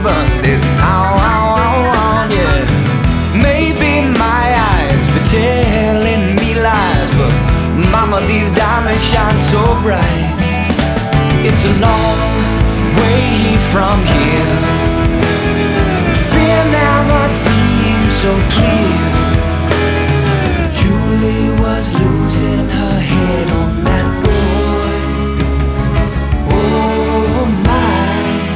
over this town, yeah. Maybe my eyes be telling me lies, but mama, these diamonds shine so bright. It's a long way from here. Fear never seems so clear. Julie was losing her head on that boy. Oh my,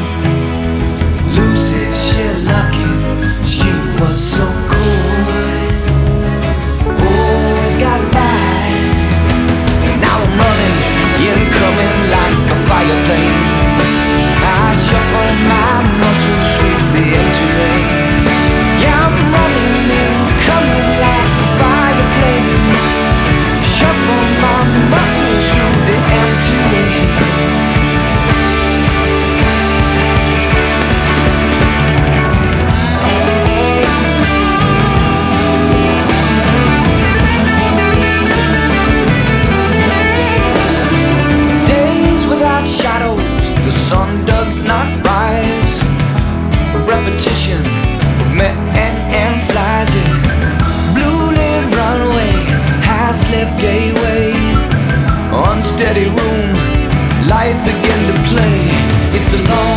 Lucy, she lucky, she was so coy. Always got by. Now I'm running, incoming like a fire plane. I shuffle my muscles through the empty rain. Yeah, I'm running, incoming like a fire plane. Shuffle my muscles through the empty rain. Days without shadows, the sun does not rise. A repetition of men and flies, yeah. Blue lit runway, high slipped away. Unsteady room, light begin to play. It's a long